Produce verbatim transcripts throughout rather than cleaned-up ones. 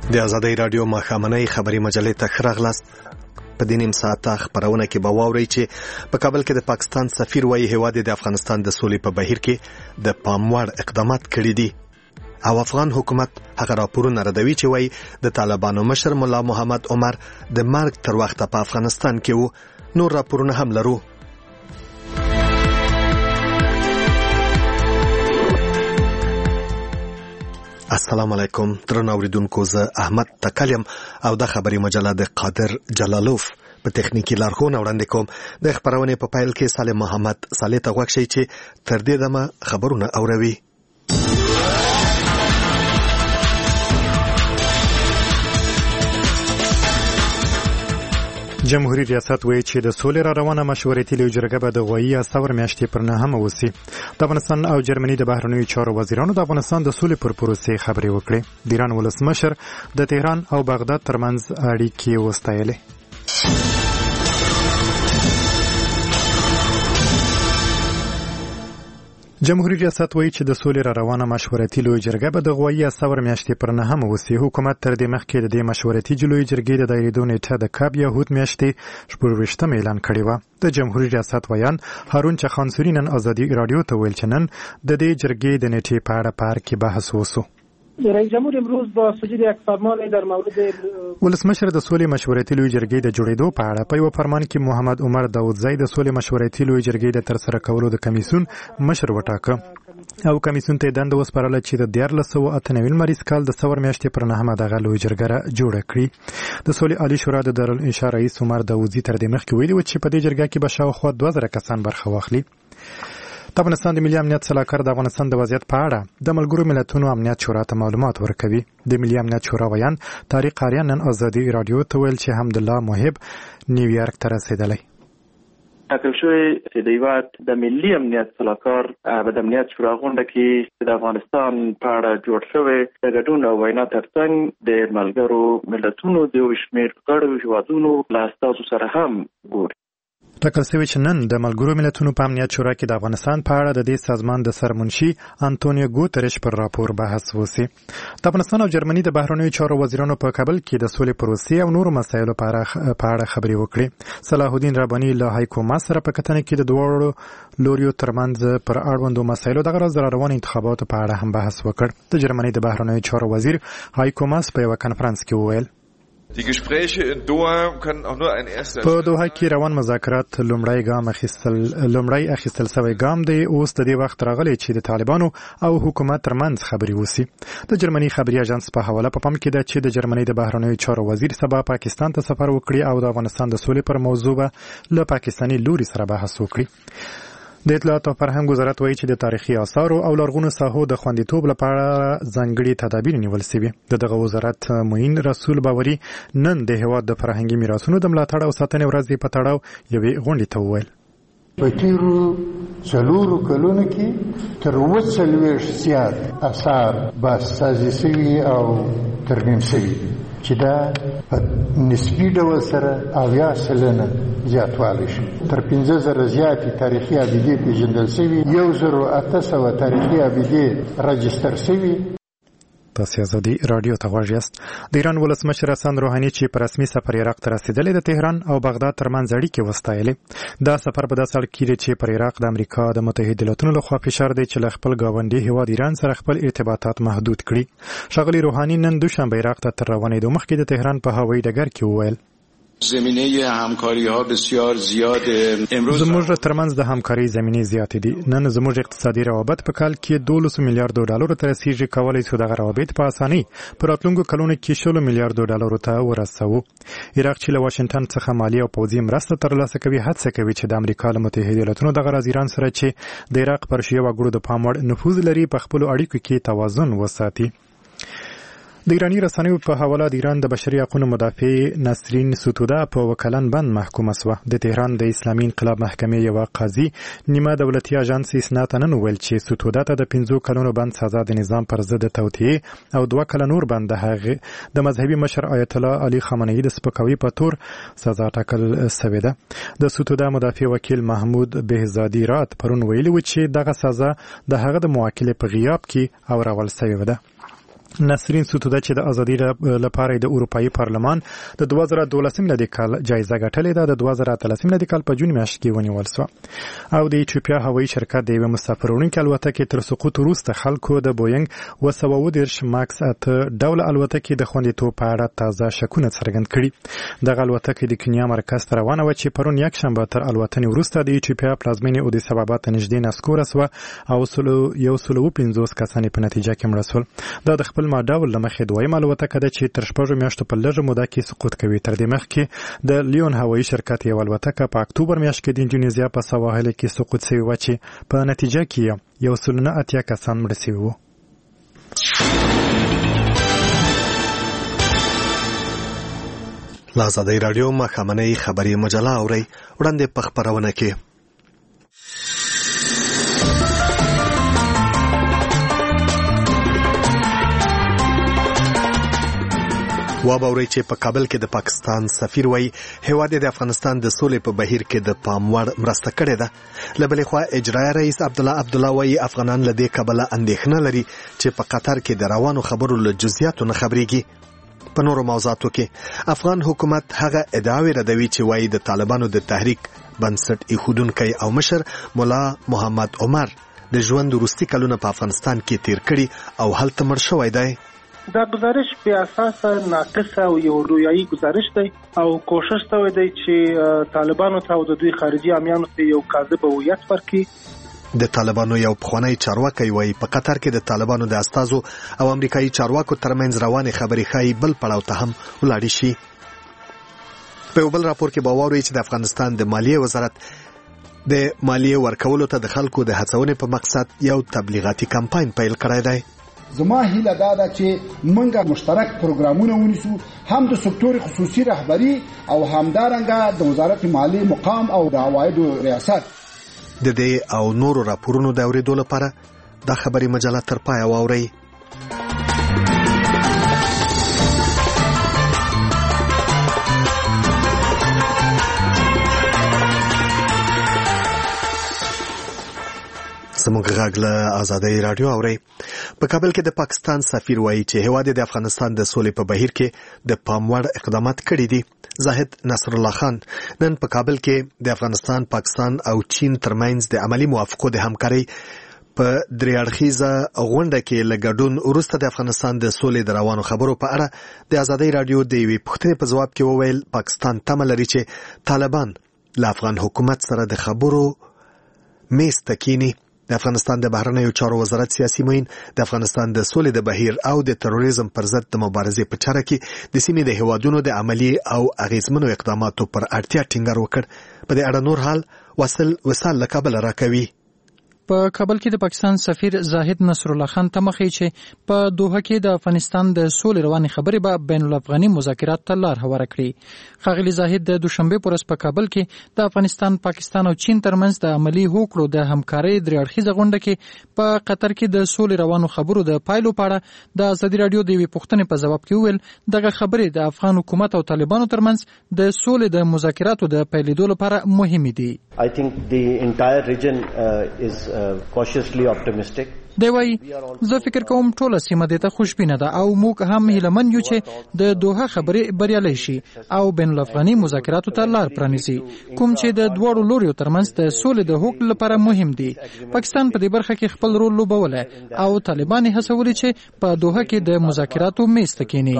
د ازادۍ رادیو ماښامنۍ خبري مجلې ته ښه راغلاست. په دې نیم ساعته خبرونه کې به واورئ چې په کابل کې د پاکستان سفیر وايي هیواد د افغانستان د سولې په بهیر کې د پام وړ اقدامات کړي دي، او افغان حکومت هغه راپورونه ردوي چې وايي د طالبانو مشر ملا محمد عمر د مرګ تر وخته په افغانستان کې وو. نور راپورونه هم لرو. السلام علیکم درنو اوریدونکو، زه احمد تکلم او د خبري مجله د قادر جلالوف په تخنیکی لارښوونه وړاندې کوم. د خبرونې په پایل کې سالم محمد صالح ته غوښتي چې تر دې دمه خبرونه اوروي. جمهوریت ریاست وایي چې د سولې را روانه مشورتي لویه جرګه به د غویي استور میاشتې پر نهمه وسي. د افغانستان او جرمني د بهرنیو چارو وزیرانو د افغانستان د سولې پر پروسې خبرې وکړې. د ایران ولسمشر د تهران او بغداد ترمنځ اړیکې وستایلې. جمهوریت ریاست وایي چې د سولې را روانه مشورتي لویه جرګه به د غویي استور میاشتې پر نهمه وسي. حکومت تر دې مخکې د دې مشورتي لویې جرګې د دایریدو نیټه د کاب یهود میاشتې شپږ ویشتمه اعلان کړې وه. د جمهوریت ریاست ویان هارون چخانسوري نن ازادي رادیو ته ویل چې نن د دې جرګې د نیټې په اړه پار کې بحث وسو. رئیس جمهور امروز با صدور یک فرمان در مورد ولسمشر د سولې مشورتي لویې جرګې د جوړېدو په اړه په یو فرمان کې محمد عمر داودزی د سولې مشورتي لویې جرګې د ترسره کولو د کمیسیون مشر وټاکه او کمیسیون ته دنده وسپارله چې د دیارلس سوه اته نوي لمریز کال د ثور میاشتې پر نهمه دغه لویه جرګه جوړه کړي. د سولې عالي شورا د دارالانشا رئیس عمر داودزي تر دې مخکې ویلي و چې په دې جرګه کې به شاوخوا دوه زره کسان برخه واخلي. د افغانستان د ملي امنیت سلاکار د افغانستان د وضعیت په اړه د ملګرو ملتونو امنیت شورا ته معلومات ورکوي. د ملي امنیت شورا ویان طارق قاریان نن ازادي رادیو ته ویل چې حمدالله محب نیویارک ته رسېدلی. ټاکل شوی چې د هیواد د ملي امنیت سلاکار په د امنیت شورا غونډه کې د افغانستان په اړه جوړ شوی د ګډون او وینا ترڅنګ د ملګرو ملتونو د یو شمېر غړو هیوادونو له استازو سره هم ګوري. ټاکل شوی چې نن د ملګرو ملتونو په امنیت شورا کې د افغانستان په اړه د دې سازمان د سرمنشي انټونیو ګوتریش پر راپور بحث وسی. د افغانستان او جرمني د بهرنیو چارو وزیرانو په کابل کې د سولې پروسې او نورو مسایلو په اړه خبرې وکړې. صلاح الدین رباني له هایکوما سره په کتنه کې د دوه لوریو ترمنځ پر اړوندو مسایلو د غرض روان انتخاباتو په اړه هم بحث وکړ. د جرمني د بهرنیو چارو وزیر هایکوماس په یو کانفرنس کې وویل Die Gespräche in Doha können auch nur ein erster په دوحه کې روان مذاکرات لومړی ګام اخیستل لومړی اخیستل شوی ګام دی. اوس د دې وخت راغلی چې د طالبانو او حکومت ترمنځ خبرې وسی. د جرمني خبري اژانس په حواله په پام کې ده چې د جرمني د بهرنیو چارو وزیر سبا پاکستان ته سفر وکړي او د افغانستان د سولې پر موضوع به له پاکستاني لوري سره بحث وکړي. د اطلاعات او فرهنګ وزارت وایي چې د تاریخي آثارو او لرغونو ساحو د خوندیتوب لپاره ځانګړي تدابیر نیول شوي. د دغه وزارت معین رسول باوري نن د هېواد د فرهنګي میراثونو د ملاتړ او ساتنې ورځې په تړاو یوې غونډې ته وویل. په تیرو څلورو کلونو کې تر اووه څلوېښت زیات اثار بازسازي شوي او ترمیم شوي چې دا په نسبي ډول سره اویا سلنه زیاتوالی شي. تر پنځه زره زیاتې تاریخي ابیدې پیژندل شوي، یو زرو اته سوه تاریخي ابیدې راجستر شوي. تاسو ازادي رادیو ته غوږ یاست. د ایران ولسمشر حسن روحاني چې په رسمي سفر عراق ته رسېدلی د تهران او بغداد ترمنځ اړیکې وستایلې. دا سفر په داسې حال کې دی چې پر عراق د امریکا د متحده ایالاتونو لخوا فشار دی چې له خپل ګاونډي هیواد ایران سره خپل ارتباطات محدود کړي. ښاغلي روحاني نن دوشنبه عراق ته تر روانېدو مخکې د تهران په هوایي ډګر کې وویل زمینه همکاری‌ها بسیار زیاده. امروز زموږ ترمنځ د همکارۍ زمینې زیاتې دي. نن زموږ اقتصادي روابط په کال کې دولس میلیارډ ډالر ته رسیږي. کولای شو دغه روابط په اسانۍ په راتلونکو کلونو کې شل میلیارډ ډالر ته ورسوو. عراق چې له واشنگټن څخه مالي او پوځي مرسته ترلاسه کوي هڅه کوي چې د امریکا له متحده ایالاتونو دغه راز ایران سره چې د عراق پر شیعه وګړو د پام وړ نفوذ لري په خپلو اړیکو کې توازن وساتي. د ایرانی رسنیو په حواله د ایران د بشري حقوقو مدافع نسرین ستوده په وکالن بند محکومه شوه. د تهران د اسلامي انقلاب محکمې یو قاضي نیمه دولتي اژانس اسنا ته نن ویل چې ستوده ته د پنځو کلونو بند سزا د نظام پر ضد توطئې او دوه کاله نور بند د هغه د مذهبي مشر آیت الله علي خامنه‌ای د سپکاوي په تور سزا ټاکل شوې ده. د ستوده مدافع وکیل محمود بهزادي رات پرون ویلي و چې دغه سزا د هغه د موکل په غیاب کې اورول شوې ده. نسرین سوتوده چې د ازادي لپاره د اروپאי پارلمان د دوه زره دولس میلادي کال جایزه ګټلې ده. د دوه زره اتلس میلادي کال په جون میاشت کې ونیول شو او د ایتوپیا هوایي شرکت د یو مسافروړونکو الوتکې تر سقوط وروسته خلکو د بوینګ و سوه اوه دېرش ماکس اته ډول الوتکې د خوندیتوب په اړه تازه شکونه څرګند کړي. دغه الوتکې د کنیا مرکز ته روانه وه چې پرون یکشنبه تر الوتنې وروسته د ایتوپیا پلازمینې اودیس ابابا ته نږدې نسکوره سوه او یو سل اوه پنځوس کسان په نتیجه کې مړه شول. دا د خپل ماډل له مخې دویمه الوتکه ده چې تر شپږو میاشتو په لږه موده کې سقوط کوي. تر دې مخکې د لیون هوایي شرکت یو الوتکه په اکتوبر میاشت کې د اندونیزیا په سواحل کې سقوط شوې وه چې په نتیجه کې یو سل نه اتیا کسان مړه شوي وو. له ازادۍ راډیو ماښامنۍ خبري مجله اورئ. وړاندې په خپرونه کې وابورئ چې په کابل کې د پاکستان سفیر وایي هیواد د افغانستان د سولې په بهیر کې د پام وړ مرسته کړې ده. له بلې خوا اجرایي رئیس عبدالله عبدالله وایي افغانان له دې کبله اندېښنه لري چې په قطر کې د روانو خبرو له جزئیاتو نه خبرېږي. په نورو موضوعاتو کې افغان حکومت هغه ادعاوې ردوي چې وایي د طالبانو د تحریک بنسټ ایښودونکی او مشر مولا محمد عمر د ژوند وروستي کلونه په افغانستان کې تیر کړي او هلته مړ شوی دی. دا گزارش به اساس ناقص او یو رویایی گزارش دی او کوشش شوی دی چې طالبانو ته او د دوی خارجي عامیانو ته یو کاذب هویت ورکړي. د طالبانو یو پخوانی چارواکی وایي په قطر کې د طالبانو د استازو او امریکایي چارواکو ترمنځ روانې خبرې ښایي بل پړاو ته هم ولاړې شي. په یو بل راپور کې به واورئ چې د افغانستان د مالیې وزارت د مالیې ورکولو ته د خلکو د هڅونې په مقصد یو تبلیغاتي کمپاین پیل کړی دی. زما هیله دا ده چې موږ مشترک پروګرامونه ونیسو، هم د سکتور خصوصي رهبری او همدارنګه د وزارت مالیې مقام او د عوایدو ریاست. د دې او نورو راپورونو د اورېدو لپاره دا خبري مجله تر پایه واورئ. زموږ غږ له ازادۍ راډیو اورئ. په کابل کې د پاکستان سفیر وایي چې هیواد د افغانستان د سولې په بهیر کې د پام وړ اقدامات کړي دي. زاهد نصر الله خان نن په کابل کې د افغانستان، پاکستان او چین ترمنځ د عملی موافقو د همکارۍ په درې اړخیزه غونډه کې له ګډون وروسته د افغانستان د سولې د روانو خبرو په اړه د ازادۍ راډیو د یوې پوښتنې په ځواب کې وویل پاکستان تمه لري چې طالبان له افغان حکومت سره د خبرو میز ته کیني. د افغانستان د بهرنیو چارو وزارت سیاسي معین د افغانستان د سولې د بهیر او د تروریزم پر ضد د مبارزې په چاره کې د سیمې د هیوادونو د عملی او اغیزمنو اقداماتو پر اړتیا ټینګار وکړ. په دې اړه نور حال وصل وصال له کابل راکوي. په کابل کې د پاکستان سفیر زاهد نصر الله خان ته مخې چې په دوحه کې د افغانستان د سولې روانې خبرې به بین الافغاني مذاکرات ته لار هواره کړي. ښاغلي زاهد د دوشنبه پر ورځ په کابل کې د افغانستان، پاکستان او چین ترمنځ د عملی هوکړو د همکارۍ درې اړخیزه غونډه کې په قطر کې د سولې روانو خبرو د پایلو په اړه د ازادي راډیو د یوې پوښتنې په ځواب کې وویل دغه خبرې د افغان حکومت او طالبانو ترمنځ د سولې د مذاکراتو د پیلېدو لپاره مهمې دي. I think the entire region uh, is uh, cautiously optimistic. دی وایي زه فکر کوم ټوله سیمه دې ته خوشبینه ده او موږ هم هیلهمن یو چې د دوحه خبرې بریالۍ شي او بین الافغاني مذاکراتو ته لار پرانیزي، کوم چې د دواړو لوریو ترمنځ د سولې د هوکړې لپاره مهم دي. پاکستان په دې برخه کې خپل رول لوبولی او طالبان یې هڅولي چې په دوحه کې د مذاکراتو میز ته کیني.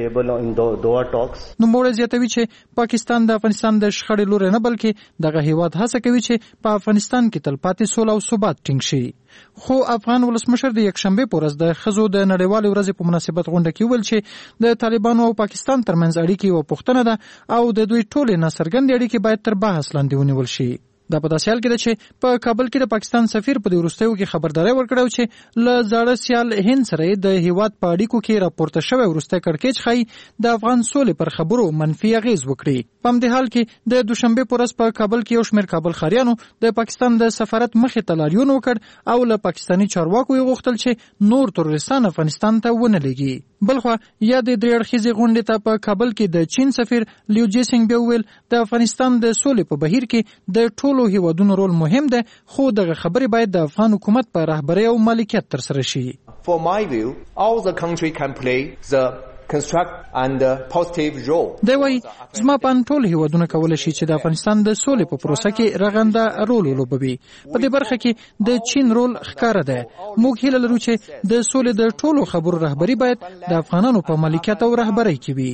نوموړی زیاتوي چې پاکستان د افغانستان د شخړې لوری نه بلکې دغه هیواد هڅه کوي چې په افغانستان کې تلپاتې سوله او ثبات ټینګ شي. خو افغان ولسمشر د یکشنبه په ورځ د ښځو د نړیوالې ورځې په مناسبت غونډه کې ویل چې د طالبانو او پاکستان ترمنځ اړیکې یوه پوښتنه ده او د دوی ټولې ناڅرګندې اړیکې باید تر بحث لاندې ونیول شي. دا په داسې حال کې ده چې په کابل کې د پاکستان سفیر په دې وروستیو کې خبرداری ورکړی چې له زاړه سیال هند سره د هیواد په اړیکو کې راپورته شوی وروستی کړکېچ ښایي د افغان سولې پر خبرو منفي اغیز وکړي. په همدې حال کې د دوشنبه په ورځ په کابل کې یو شمېر کابل ښاریانو د پاکستان د سفارت مخې ته لاریون وکړ او له پاکستاني چارواکو یې غوښتل چې نور تروریستان افغانستان ته ونه لېږي. بلخوا یا د درې اړخیزې غونډې ته په کابل کې د چین سفیر لیو جیسنګ بیا وویل د افغانستان د سولې په بهیر کې د ټولو ټولو هیوادونو رول مهم دی، خو دغه خبرې باید د افغان حکومت په رهبرۍ او مالکیت ترسره شي. For my view, all the country can play the construct and positive role. دی وایي زما په اند ټول هیوادونه کولی شي چې د افغانستان د سولې په پروسه کې رغنده رول ولوبوي. په دې برخه کې د چین رول ښکاره دی. موږ هیله لرو چې د سولې د ټولو خبرو رهبري باید د افغانانو په مالکیت او رهبرۍ کې وي.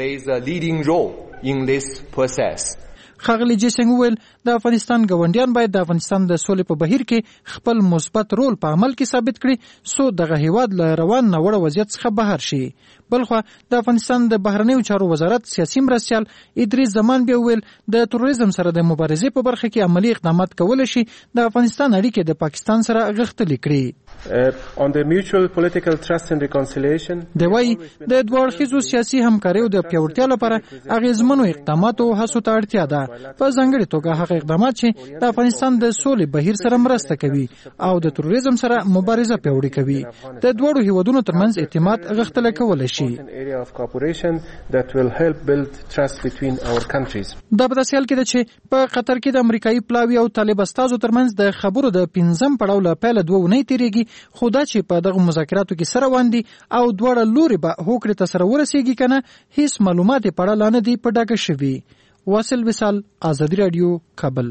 ښاغلي جیسنګ وویل د افغانستان ګاونډیان باید د افغانستان د سولې په بهیر کې خپل مثبت رول په عمل کې ثابت کړي څو دغه هیواد له روان ناوړه وضعیت څخه بهر شي. بلخوا د افغانستان د بهرنیو چارو وزارت سیاسي مرستیال ادریس زمان بیا وویل د تروریزم سره د مبارزې په برخه کې عملی اقدامات کولی شي د افغانستان اړیکې د پاکستان سره غښتلې کړي. دی وایي د دوه اړخیزو سیاسي همکاریو د پیاوړتیا لپاره اغیزمنو اقداماتو او هڅو ته اړتیا ده، په ځانګړې توګه هغه اقدامات چې د افغانستان د سولې بهیر سره مرسته کوي او د تروریزم سره مبارزه پیاوړې کوي. د دواړو هیوادونو ترمنځ اعتماد غښتلی کولی شي. دا په داسې حال کې ده چې په قطر کې د امریکایي پلاوي او طالب استازو ترمنځ د خبرو د پنځم پړاو له پیله دوه اونۍ تېرېږي، خو دا چې په دغه مذاکراتو کې سره روان دي او دواړه لورې به هوکړې ته سره ورسېږي که نه، هیڅ معلومات یې په اړه لا نه دي په ډاګه شوي. واصل وصال، آزادي راډیو، کابل.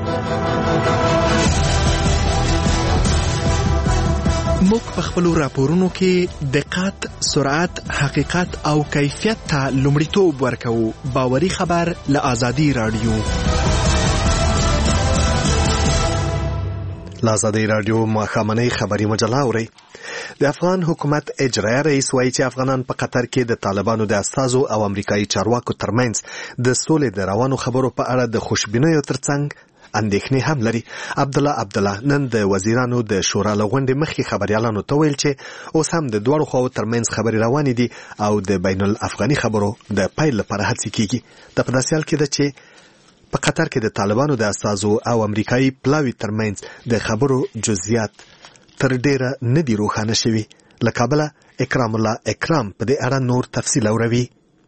موږ په خپلو راپورونو کې دقت، سرعت، حقیقت او کیفیت ته لومړیتوب ورکوو. باوري خبر له آزادي راډیو. له آزادي راډیو ماښامنۍ خبري مجله اورئ. د افغان حکومت اجرایه رئیس وایي چې افغانان په قطر کې د طالبانو د استازو او امریکایي چارواکو ترمنځ د سولې د روانو خبرو په اړه د خوشبینیو ترڅنګ اندېښنې هم لري. عبدالله عبدالله نن د وزیرانو د شورا له غونډې مخکې خبریالانو ته ویل چې اوس هم د دواړو خواو ترمنځ خبرې روانې دي او د بین الافغاني خبرو د پیل لپاره هڅې کیږي. دا په داسې حال کې ده چې په قطر کې د طالبانو د استازو او امریکایي پلاوي ترمنځ د خبرو جزئیات تر ډیره نه دي روښانه شوي. له کابله اکرام الله اکرام په دې اړه نور تفصیل اوروي.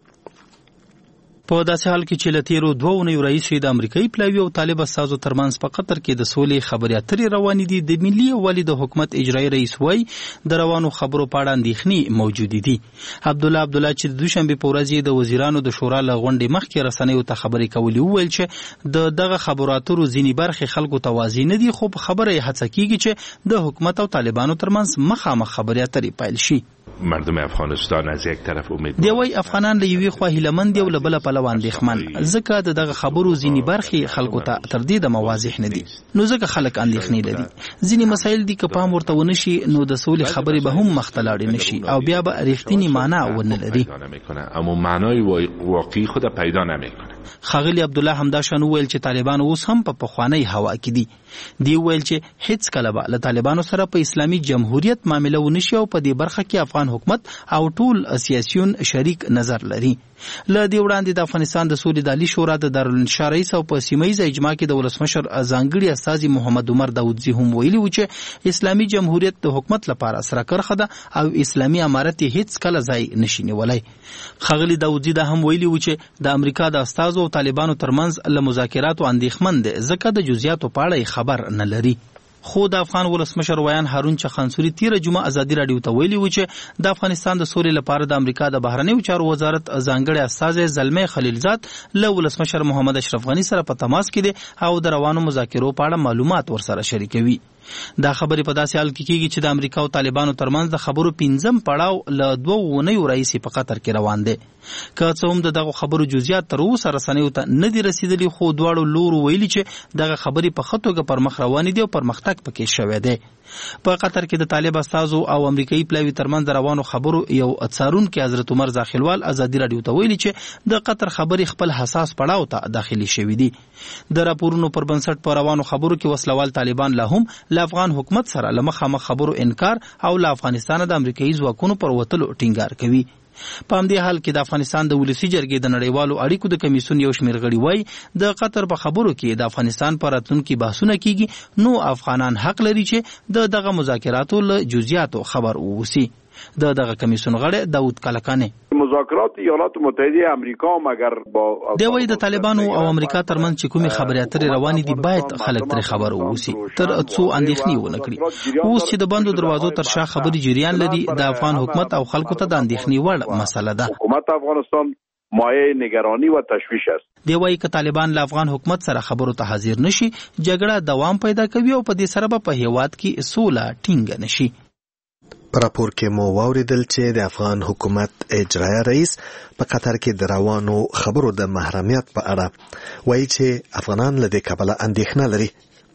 په داسې حال کې چې له تیرو دوه اونیو راهیسې د امریکایي پلاوي او طالب استازو ترمنځ په قطر کې د سولې خبرې اترې روانې دي، د ملي یووالي د حکومت اجرایي رئیس وایي د روانو خبرو په اړه اندېښنې موجودې دي. عبدالله عبدالله چې د دوشنبې په ورځ د وزیرانو د شورا له غونډې مخکې رسنیو ته خبرې کولې وویل چې د دغه خبرو اترو ځینې برخې خلکو ته واضح نه دي، خو په خبره یې هڅه کیږي چې د حکومت او طالبانو ترمنځ مخامخ خبرې اترې پیل شي. مردم افغانستان از یک طرف امید دی وای افغانان له یوې خوا هیلمن دي او له بله پلوه اندېښمن، ځکه د دغه خبرو ځینې برخې خلکو ته تر دې دمه واضح نه دي، نو ځکه خلک اندېښنې لري. ځینې مسایل دي که پام ورته ونه شي نو د سولې خبرې به هم مخ ته لاړې نه شي او بیا به رښتینې معنا ونه لري، اما معنای واقعي خود پیدا نمیکنه. ښاغلي عبدالله همداشان وویل چې طالبان اوس هم په پخوانۍ هوا کې دي. دی وویل چې هیڅ کله به له طالبانو سره په اسلامي جمهوریت معامله ونه شي او په دې برخه کې افغان حکومت او ټول سیاسیون شریک نظر لري. له دې وړاندې د افغانستان د سولې د عالي شورا د دارالانشا رئیس او په سیمه ییزه اجماع کې د ولسمشر ځانګړي استازي محمد عمر داودزي هم ویلي و چې اسلامي جمهوریت د حکومت لپاره سره کرخه ده او اسلامي امارت هیڅ کله ځای نشي نیولی. ښاغلي داودزي دا هم ویلي و چې د امریکا د استازو او طالبانو ترمنځ له مذاکراتو اندېښمن دی ځکه د جزئیاتو په اړه خبر نه لري. خو د افغان ولسمشر ویان هارون چخانسوري تیره جمعه ازادي راډیو ته ویلي و چې د افغانستان د سولې لپاره د امریکا د بهرنیو چارو وزارت ځانګړی استازی زلمي خلیلزاد له ولسمشر محمد اشرف غني سره په تماس کې دی او د روانو مذاکرو په اړه معلومات ورسره شریکوي. دا خبرې په داسې حال کې کیږي چې د امریکا او طالبانو ترمنځ د خبرو پنځم پړاو له دوه اونیو راهیسې په قطر کې روان دی. که څه هم د دغو خبرو جزئیات تر اوسه رسنیو ته نه دي رسیدلي، خو دواړو لورو ویلي چې دغه خبرې په ښه توګه پر مخ روانې دي او پرمختګ پکې شوی دی. په قطر کې د طالب استازو او امریکایي پلاوي ترمنځ د روانو خبرو یو څارونکي حضرت عمر زاخیلوال ازادي راډیو ته ویلي چې د قطر خبرې خپل حساس پړاو ته داخلي شوي دي. د راپورونو پر بنسټ په روانو خبرو کې وسلوال طالبان لا هم له افغان حکومت سره له مخامخ خبرو انکار او له افغانستان د امریکایي ځواکونو پر وتلو ټینګار کوي. په همدې حال کې د افغانستان د ولسي جرګې د نړیوالو اړیکو د کمیسیون یو شمېر غړي وایي د قطر په خبرو کې د افغانستان پر راتلونکي بحثونه کیږي، نو افغانان حق لري چې د دغه مذاکراتو له جزئیاتو خبر واوسي. د دغه کمیسیون غړی داود کلکانه مذاکرات ایالات متحده امریکا هم اگر با د وای د طالبانو او امریکا ترمنځ چې کومې خبرې اترې روانې دي باید خلک تر خبر ووسی تر څو اندېښنې ونه کړي. اوس چې د بندو دروازو تر شا خبرې جریان لري د افغان حکومت او خلکو ته د اندېښنې وړ مسله ده. حکومت افغانستان مایه نگرانی و تشویش است. دی وایي که طالبان له افغان حکومت سره خبرو ته حاضر نشي جګړه دوام پیدا کوي او په دې سره به په هیواد کې سوله ټینګه نشي. په راپور کې مو واوریدل چې د افغان حکومت اجرایه رئیس په قطر کې د روانو خبرو د محرمیت په اړه وایي چې افغانان له دې کبله اندېښنه لري.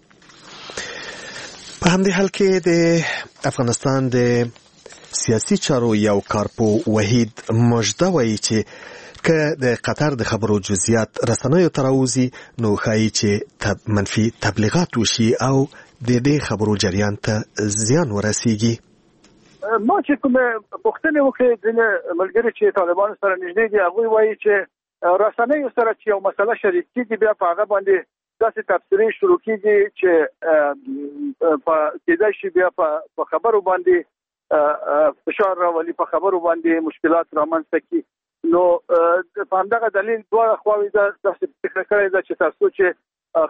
په همدې حال کې د افغانستان د سیاسي چارو یو کارپو وحید مجده وایي چې که د قطر د خبرو جزئیات رسنیو ته راوځي نو ښایي چې منفي تبلیغات وشي او د دې خبرو جریان ته زیان ورسیږي. ما چې کومه پوښتنه وکړه د ملګری چې طالبان سره نږدې دي هغه وایي چې رسنیو سره چې یو مسله شریک کیږي بیا په هغه باندې داسې تفسیري شروع کیږي چې په کېدای شي بیا په خبرو باندې فشار راولي په خبرو باندې مشکلات رامنځته کړي. نو په همدغه دلیل دوه خواوې د فکر کړی ده چې تاسو چې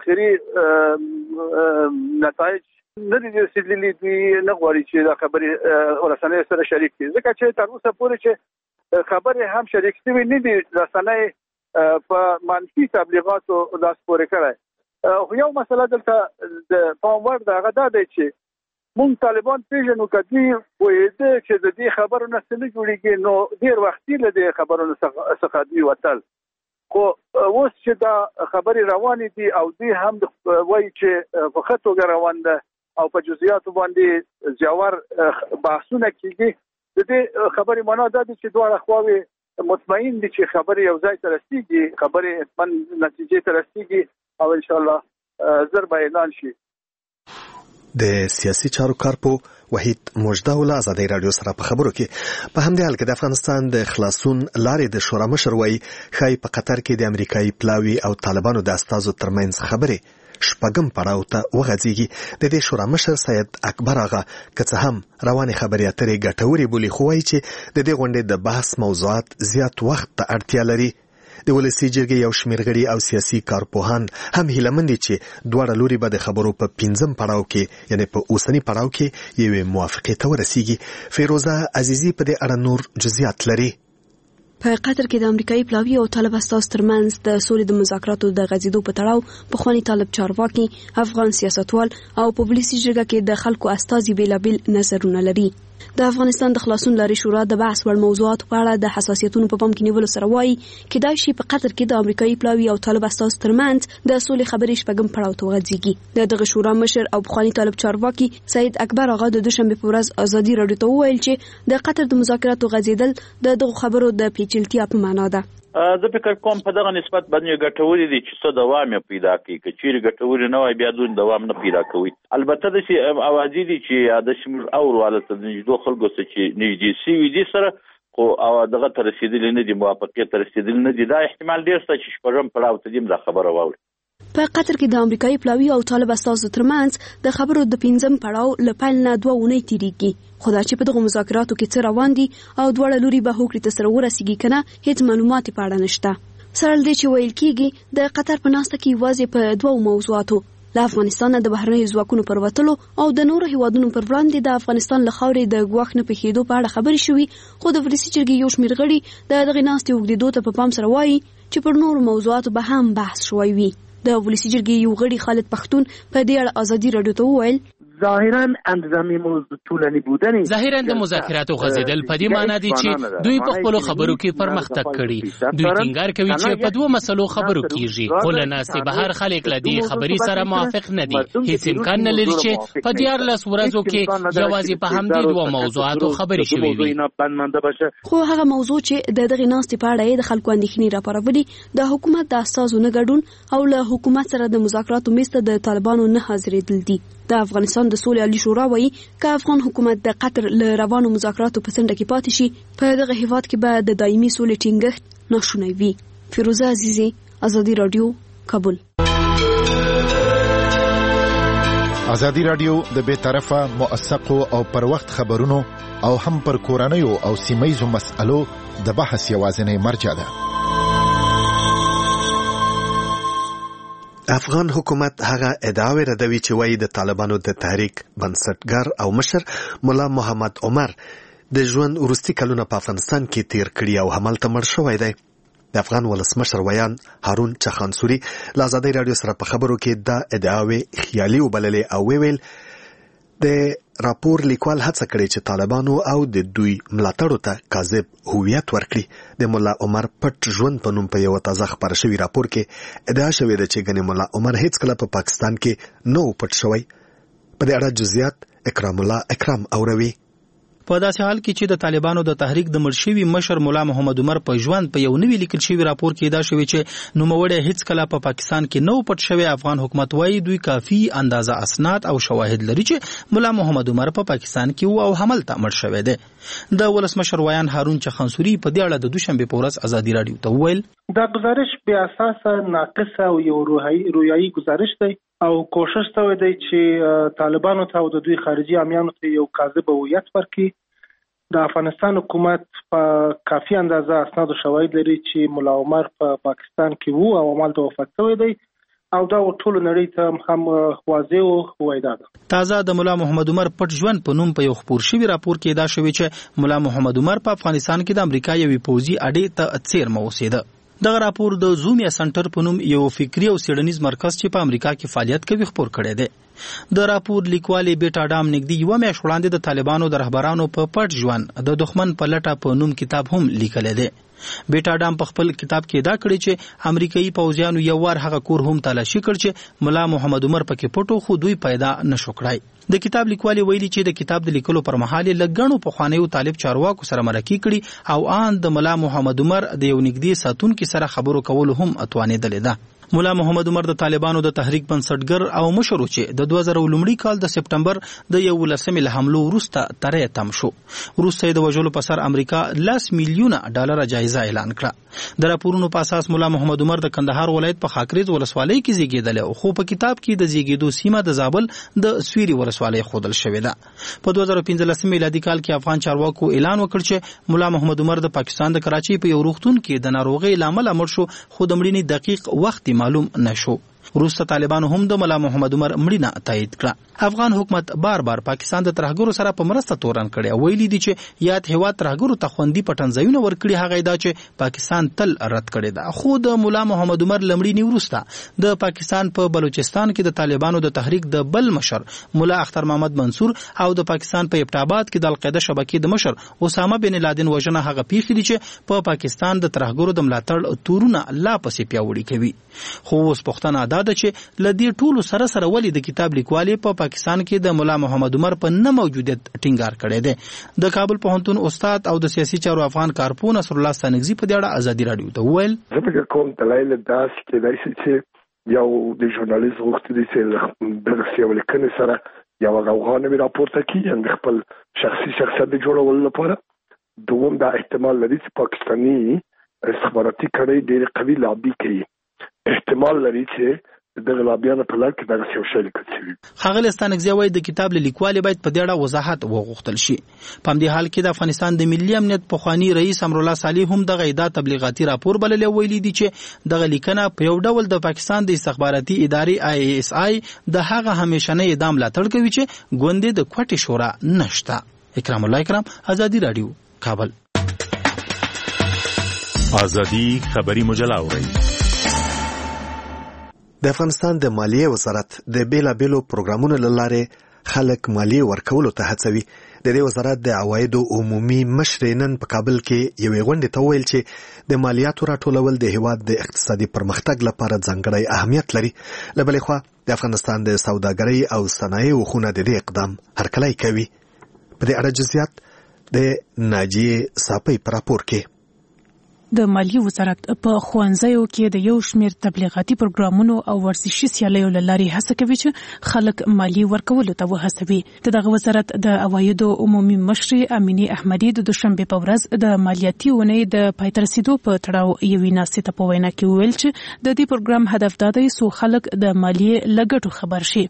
آخري نتایج نه دي رسېدلي دي نه غواړي چې دا خبرې رسنیو سره شریک کړي ځکه چې تر اوسه پورې چې خبرې هم شریک شوي نه دي رسنۍ په منفي تبلیغاتو لاس پورې کړی. خو یو مسله دلته د پام وړ د هغه دا دی چې مونږ طالبان پیژنو که دوی پوهېده چې د دې خبرو نه څه نه جوړېږي نو ډېر وختي له دې خبرو څخه دوی وتل. خو اوس چې دا خبرې روانې دي او دوی هم وایي چې په ښه توګه روان ده او په جزئیاتو باندې ژور بحثونه کېږي د دې خبرې معنا دا ده چې دواړه خواوې مطمئن دي چې خبرې یو ځای ته رسېږي خبرې حتمن نتیجې ته رسېږي او انشاءالله زر به اعلان شي. د سیاسي چارو کارپو وحید مجده ول ازادي رادیو سره په خبرو کې په همدې حال کې د افغانستان د خلاصون لارې د شورا مشر وایي خای په قطر کې د امریکایي پلاوي او طالبانو د استازو ترمنځ خبرې شپږم پړاو ته وغځيږي. د دې شورا مشر سید اکبر آغا که څه هم روانې خبرې اترې ګټورې بولي خو وایي چې د دې غونډې د بحث موضوعات زیات وخت ته اړتیا لري. د ولسی جرګې یو شمېر غړي او سیاسي کارپوهان هم هیله مند دي چې دواړه لوري به د خبرو په پنځم پړاو کې یعنی په اوسنی پړاو کې یوې موافقې ته ورسیږي. فیروزه عزیزی په دې اړه نور جزئیات لري. په قطر کې د امریکایي پلاوي او طالب استاز ترمنځ د سولې د مذاکراتو د غځېدو په تړاو پخوانی طالب چارواکي افغان سیاستوال او په پولیسي جرګه کې د خلکو استازي بیلابیل نظرونه لري. د افغانستان د خلاصون لارې شورا د بحث وړ موضوعاتو په اړه د حساسیتونو په پام کې نیولو سره وایي کېدای شي په قطر کې د امریکایي پلاوي او طالب استاز ترمنځ د سولې خبرې شپږم پړاو ته وغځېږي. د دغه شورا مشر او پخوانی طالب چارواکي سید اکبر آغا د دوشنبه په ورځ ازادي رادیو ته وویل چې د قطر د مذاکراتو غځېدل د دغه خبرو د پیچلتیا په معنا ده. زه فکر کوم په دغه نسبت باندې ګټوري دي چې څه دوام پیدا کوي که چیرې ګټوري نه وای بیا دوی دوام نه پیدا کوي. البته د اوازې دي چې د شمول او ورواله د نږدې خلکو سره چې نږدې سوي دي سره خو او دغه تر رسیدل نه دي موافقت تر رسیدل نه دي دا احتمال ډیر څه چې شپږم پړاو ته دیم دا خبره واوري. په قطر کې د امریکایي پلاوي او طالب استازو ترمنځ د خبرو د پنځم پړاو له پیل نه دوه اونۍ تیریږي. خو دا چې په دغه مذاکراتو کې څه روان دي او دواړه لوري به هوکړې ته سره ورسیږي که نه هیڅ معلومات په اړه نشته. سره له دې چې ویل کېږي د قطر په ناسته کې یوازې په دوو موضوعاتو له افغانستان د بهرنیو ځواکونو پر وتلو او د نورو هیوادونو پر وړاندې د افغانستان له خاورې د ګواښ نه پېښېدو په اړه خبرې شوي. خو د ولسي جرګې یو شمېر غړي د دغې ناستې اوږدېدو ته په پام سره وایي چې پر نورو موضوعاتو به هم بحث شوی وي. د ولسي جرګې یو غړي خالد پښتون په دې اړه ازادي رادیو ته وویل ظاهرا اندزامي موضوع طولانی بودن ظاهرا د مذاکراتو غځېدل په دې معنی دي چې دوی په خپلو خبرو کې پرمختګ کړي. دوی ټینګار کوي چې په دوه مسلو خبرو کیږي خو له ناستې بهر خلک له دې خبرې سره موافق نه دي. هیڅ امکان نه لري چې په دیارلس ورځو کې یوازې په همدې دوه موضوعاتو خبرې شوي وي. خو هغه موضوع چې د دغې ناستې په اړه د خلکو اندېښنې راپارولي د حکومت د استازو نه ګډون او له حکومت سره د مذاکراتو میز ته د طالبانو نه حاضرېدل دي. د افغانستان د سولې عالی شورا وایي که افغان حکومت د قطر له روانو مذاکراتو په څنډه کې پاتې شي په دغه هیواد کې به د دایمي سولې ټینګښت ناشونی وي. فیروزه عزیزی ازادي رادیو کابل. ازادي رادیو د بے طرفه موثقو او پر وخت خبرونو او هم پر کورنیو او سیمایزو مسألو د بحث یوازینی مرجع ده. افغان حکومت هغه ادعاوې ردوي چې وایي د طالبانو د تحریک بنسټګر او مشر مولا محمد عمر د ژوند وروستي کلونه په افغانستان کې تیر کړي او همالته مړ شوی دی. د افغان ولسمشر ویان هارون چخانسوري له ازادي رادیو سره په خبرو کې دا ادعاوې خیالي وبللې او ویل د راپور لیکوال هڅه کړې چې طالبانو او د دوی ملاتړو ته کاذب هویت ورکړي. د مولا عمر پټ ژوند په نوم په یو تازه خبر شوی راپور کې ادعا شوې ده چې ګنې مولا عمر هیڅ کله په پاکستان کې نو پټ شوی. په دې اړه جزئیات اکرام الله اکرام اوروي. په داسې حال کې چې د طالبانو د تحریک د مړشوي مشر مولا محمد عمر په ژوند په یو نوی لیکل شوی راپور کې دا شوی چې نوموړی هیڅ کله په پاکستان کې نو پټ شوی. افغان حکومت وايي دوی کافي اندازه اسناد او شواهد لري چې مولا محمد عمر په پاکستان کې وو او هملته مړ شوی دی. د ولسمشر ویان هارون چخانسوري په دې اړه د دوشنبه په ورځ ازادي رادیو ته وویل دا گزارش به اساس ناقصه او یو رویايي گزارش دی او کوشش شوی دی چې طالبانو ته او د دوی خارجي عامیانو ته یو کاذب هویت ورکړي. د افغانستان حکومت په کافي اندازه اسناد او شواهد لري چې مولا عمر په پا پاکستان کې وو او همالته وفات شوی دی او دا ټول نړۍ ته هم واضح او وایدا ده. تازه د مولا محمد عمر پټ ژوند په نوم په یو خبر شوی راپور کې دا شوی چې مولا محمد عمر په افغانستان کې د امریکا یوې پوځي اډې ته څیرمه اوسېده. دغه راپور د زومیا سنټر په نوم یو فکری او سیډنیز مرکز چې په امریکا کې فعالیت کوي خبر کړی دی. د راپور لیکوالې بیټا ډام نګدي یو میاشت وړاندې د طالبانو د رهبرانو په پټ ژوند د دښمن په لټه په نوم کتاب هم لیکلی دی. بیټا ډام په خپل کتاب کې دا کړی چې امریکایي پوځیانو یو وار هغه کور هم تلاشي کړ چې مولا محمد عمر پکې پټو خو دوی پیدا نشو کړای. د کتاب لیکوالې ویلي چې د کتاب د لیکلو پر مهال لګڼو په خوانیو طالب چارواکو سره مرکه کړي او آن د مولا محمد عمر د یو نګدي ساتونکو سره خبرو کول هم اتوانېدل ده. مولا محمد عمر د طالبانو د تحریک بنسټګر او مشر چې د دوه زره لومړي کال د سپټمبر د یولسمې له حملو وروسته ترې تم شو. وروسته د وژلو په سر امریکا لاس میلیونه ډالر جایزه اعلان کړه. د راپورونو په اساس مولا محمد عمر د کندهار ولایت په خاکریز ولسوالۍ کې زیږیدل او خو په کتاب کې د زیږیدو سیمه د زابل د سويري ولسوالۍ خودل شوې ده. په دوه زره پنځلس میلادي کال کې افغان چارواکو اعلان وکړ چې مولا محمد عمر د پاکستان د کراچۍ په یو روغتون کې د ناروغۍ لامل مړ شو خو د مړینې دقیق وخت معلوم نشو. وروسته طالبانو هم د مولا محمد عمر مړینه تایید کړه. افغان حکومت بار بار پاکستان د ترهګرو سره په مرسته تورن کړي او ویلي دي چې یاد هیواد ترهګرو ته خوندي پټنځایونه ورکړي. هغه دا چې پاکستان تل رد کړي ده. خو د مولا محمد عمر لمړینې وروسته د پاکستان په بلوچستان کې د طالبانو د تحریک د بل مشر مولا اختر محمد منصور او د پاکستان په ابټاباد کې د القاعده شبکې د مشر اسامه بن لادن وژنه هغه پیښې دي چې په پا پاکستان د ترهګرو د ملاتړ تورونه لا پسې پیاوړي کوي. خو اوس پښتنه دا ده چې لدې ټولو سره سره ولې د کتاب لیکوالې په پا پاکستان کې د مولا محمد عمر په نه موجودیت ټینګار کړی دی. د کابل پوهنتون استاد او د سیاسي چارو افغان کارپون نصر الله سانګزي په دې اړه ازادي رادیو ته وویل زه فکر کوم دلایل داس کې دای شي چې یو د ژورنالیست غوښتنې چې دغه یو لیکنې سره یو غوغانه راپورته کیږي د خپل شخصي شخصیت جوړولو لپاره. دوم دا احتمال لري چې پاکستاني استخباراتي کړي ډېر قوي لابي کوي. احتمال لري چې دغه لابیانو په لړ کې دغه یو شی لیکل شوی. ښاغلی ستانکزی وایي د کتاب لیکوال باید په دې اړه وضاحت وغوښتل شي. په همدې حال کې د افغانستان د ملي امنیت پخوانی رئیس امرالله صالح هم دغه ادعا تبلیغاتي راپور بللی ویلي دي چې دغه لیکنه په یو ډول د پاکستان د استخباراتي ادارې آی اس آی د هغه همیشنۍ ادعا ملاتړ کوي چې ګوندې د کوټې شورا نشته. اکرام الله اکرام، ازادي رادیو، کابل. ازادي خبری مجله اورئ. د افغانستان د مالیې وزارت د بیلابیلو پروګرامونو له لارې خلک مالیې ورکولو ته هڅوي. د دې وزارت د عوایدو عمومي مشر نن په کابل کې یوې غونډې ته وویل چې د مالیاتو راټولول د هیواد د اقتصادي پرمختګ لپاره ځانګړی اهمیت لري. له بلې خوا د افغانستان د سوداګرۍ او صنایعو خونه د دې اقدام هرکلی کوي. په دې اړه جزئیات د ناجیې صافۍ په راپور کې. د مالیې وزارت په ښوونځیو کې د یو شمېر تبلیغاتي پروګرامونو او ورزشي سیالیو له لارې هڅه کوي چې خلک مالیې ورکولو ته وهڅوي. د دغه وزارت د عوایدو عمومي مشرې امینې احمدي د دوشنبه په ورځ د مالیاتي اونۍ د پای ته رسیدو په تړاو یوې ناستې ته په وینا کې وویل چې د دې پروګرام هدف دا دی څو خلک د مالیې له ګټو خبر شي.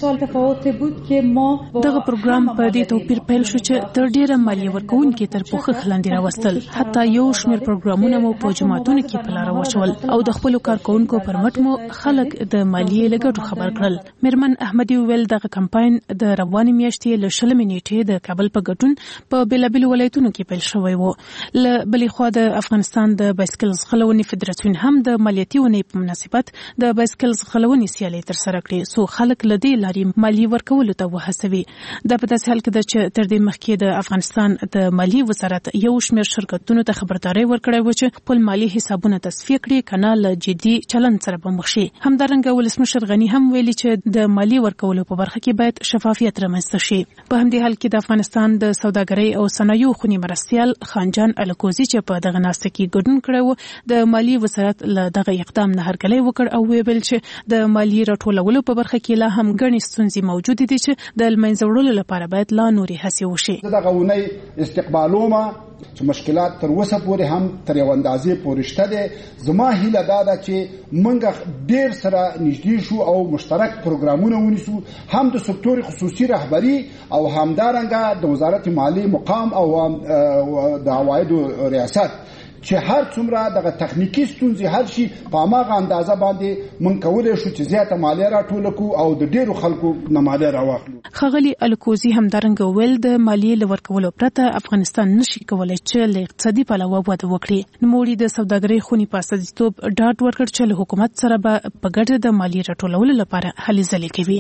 دغه پروګرام په دې توپیر پیل شو چې تر ډیره مالیې ورکوونکي تر پوښښ لاندې راوستل، حتی یو شمېر پروګرامونه مو په جوماتونو کې په لاره واچول او د خپلو کارکوونکو پر مټ مو خلک د مالیې له ګټو خبر کړل. میرمن احمدي وویل دغه کمپاین د روانې میاشتې له شلمې نیټې د کابل په ګډون په بېلابېلو ولایتونو کې پیل شوی و. له بلې خوا د افغانستان د بایسکل ځغلونې فدراسیون هم د مالیاتي اونۍ په مناسبت د بایسکل ځغلونې سیالۍ ترسره کړې څو خلک له دې لارې مالیې ورکولو ته وهڅوي. دا په داسې حال کې ده چې تر دې مخکې د افغانستان د مالیې وزارت یو شمېر شرکتونو ته خبرداری ورکړی و چې خپل مالي حسابونه تصفیه کړي کنه له جدي چلند سره به مخ شي. همدارنګه ولسمشر غني هم ویلي چې د مالیې ورکولو په برخه کې باید شفافیت رامنځته شي. په همدې حال کې د افغانستان د سوداګرۍ او صنایعو خونی مرستیال خانجان الکوزي چې په دغه ناسته کې ګډون کړی و د مالیې وزارت له دغه اقدام نه هرکلی وکړ او ویل چې د مالیې راټولولو په برخه کې لا هم ګڼې ستونزې موجودې دي چې د لمنځه وړلو لپاره باید لا نورې هڅې وشي. دغه ونې استقبالومه چې مشکلات تر اوسه پورې هم تر یو اندازې پورې شته دي. زما هیله دا ده چې موږ ډېر سره نږدې شو او مشترک پروګرامونه ونیسو، هم د سکتور خصوصي رهبري او همدارنګه د وزارت مالیې مقام او د عوایدو ریاست چې هر څومره دغه تخنیکی ستونزې حل شي په هماغه اندازه باندې موږ کولی شو چې زیاته مالیه راټوله کړو او د ډېرو خلکو نه مالیه راواخلو. ښاغلي الکوزي همدارنګه وویل د مالیې له ورکولو پرته افغانستان نشي کولی چې له اقتصادي پلوه وده وکړي. نوموړي د سوداګرۍ خونې په استازیتوب ډاډ ورکړ چې له حکومت سره به په ګډه د مالیې راټولولو لپاره هلې ځلې کوي.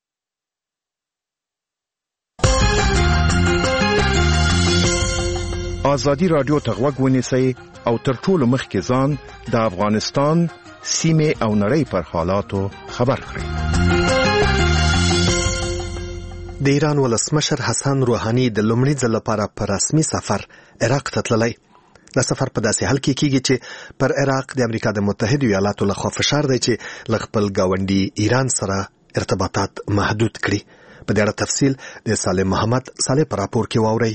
ازادي رادیو ته غوږ ونیسئ او تر ټولو مخکې ځان د افغانستان سیمې او نړۍ پر حالاتو خبر کړئ. د ایران ولسمشر حسن روحاني د لومړي ځل لپاره په رسمي سفر عراق ته تللی. دا سفر په داسې حال کې کیږي چې پر عراق د امریکا د متحدو ایالاتو لخوا فشار دی چې له خپل ګاونډي ایران سره ارتباطات محدود کړي. په دې اړه تفصیل د سالم محمد صالح په راپور کې واورئ.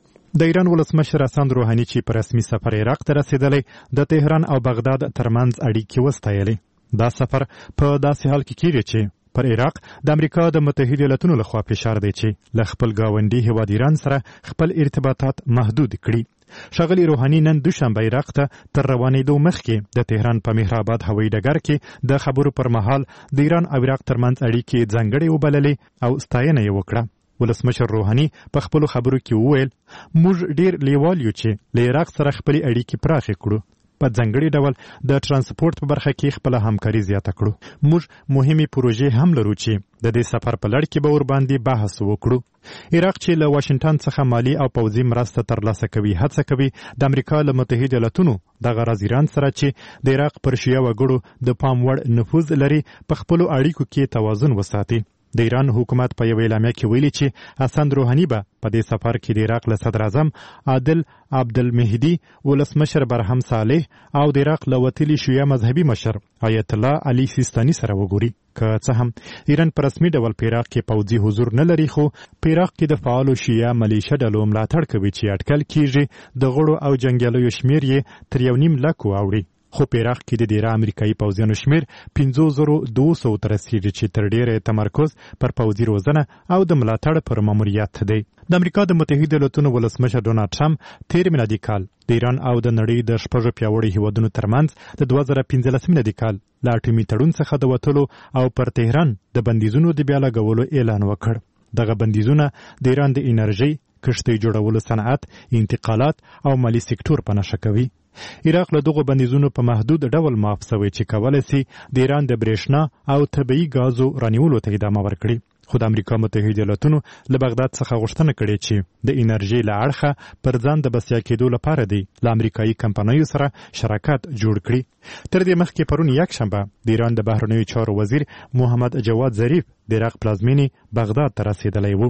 د ایران ولسمشر حسن روحاني چې په رسمي سفر عراق ته رسیدلی د تهران او بغداد ترمنځ اړیکې وستایلې. دا سفر په داسې حال کې کیږي چې پر عراق د امریکا د متحدو ایالاتونو لخوا فشار دی چې له خپل ګاونډي هیواد ایران سره خپل ارتباطات محدود کړي. ښاغلي روحاني نن دوشنبه عراق ته تر روانېدو مخکې د تهران په مهرآباد هوایي ډګر کې د خبرو پر مهال د ایران او عراق ترمنځ اړیکې ځانګړې وبللې او ستاینه یې وکړه. ولسمشر روحاني په خپلو خبرو کې وویل موږ ډېر لیوال یو چې له عراق سره خپلې اړیکې پراخې کړو. په ځانګړي ډول د ترانسپورت په برخه کې خپله همکاري زیاته کړو. موږ مهمې پروژې هم لرو چې د دې سفر په لړ کې به ورباندې بحث وکړو. عراق چې له واشنګټن څخه مالي او پوځي مرسته ترلاسه کوي هڅه کوي د امریکا له متحدو ایالاتونو دغه راز ایران سره چې د عراق پر شیعه وګړو د پام وړ نفوذ لري په خپلو اړیکو کې توازن وساتي. د ایران حکومت په یو اعلامیه کې ویلي چې حسن روحاني به په دې سفر کې د عراق له صدر اعظم عادل عبدالمهدي، ولسمشر برهم صالح او د عراق له وتلي شیعه مذهبي مشر آیت الله علي سیستاني سره وګوري. که څه هم ایران په رسمي ډول په عراق کې پوځي حضور نه لري، خو په عراق کې د فعالو شیعه ملیشه ډلو ملاتړ کوي چې اټکل کیږي د غړو او جنګیالیو شمیر یې تر یو نیم لک واوړي. خو په عراق کې د ډیره امریکایي پوځیانو شمیر پنځه زره دوه سوه ته رسیږي چې تر ډیره تمرکز پر پوځي روزنه او د ملاتړ پر ماموریت دی. د امریکا د متحدو ایالاتونو ولسمشر ډونالډ ټرمپ تیر میلادي کال د ایران او د نړۍ د شپږو پیاوړي هیوادونو ترمنځ د دوه زره پنځلس میلادي کال له اټومي تړون څخه د وتلو او پر تهران د بندیزونو د بیا لګولو اعلان وکړ. دغه بندیزونه د ایران د انرژي، کښتۍ جوړولو صنعت، انتقالات او مالی سکتور په نښه کوي. عراق له دغو بندیزونو په محدود ډول معاف شوی چې کولی سي د ایران د برېښنا او طبیعي ګازو رانیولو ته ادامه ورکړي. خو د امریکا متحده ایالاتونو له بغداد څخه غوښتنه کړې چې د انرژي له اړخه پر ځان د بسیا کېدو لپاره دی له امریکایي کمپنیو سره شراکت جوړ کړي. تر دې مخکې پرون یکشنبه د ایران د بهرنیو چارو وزیر محمد جواد ظریف د عراق پلازمینې بغداد ته رسېدلی و.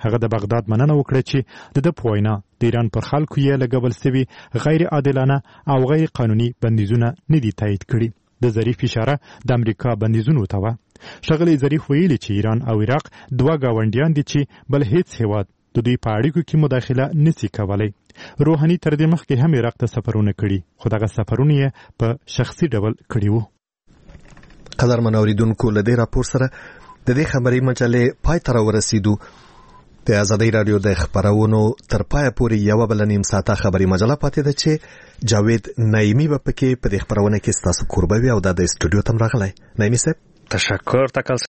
هغه د بغداد مننه وکړه چې د د پوینا د ایران پر خلکو یې لګول سوي غیر عادلانه او غیر قانوني بندیزونه نه دي تایید کړي د ظریف اشاره د امریکا بندیزونو ته و ښاغلی ظریف ویلي چې ایران او عراق دوه گاونډیان دي چې بل هیڅ هیواد د دوی په اړیکو کې مداخله نسی کولی روحاني تر دې مخکې هم عراق ته سفرونه کړي خو دغه سفرونه یې په شخصي ډول کړي وو قدرمن اوریدونکو له دې راپور سره د دې خبري مجلې پای ته راورسېدو د ازادي رادیو د خبرونو تر پای پورې یو بل نیم ساعته خبري مجله پاتې ده چې جاوید نایمی به پکې په دې خبرونه کې ستاسو قربوي او د استودیو تم راغلی نایمی صاحب تشکر تکل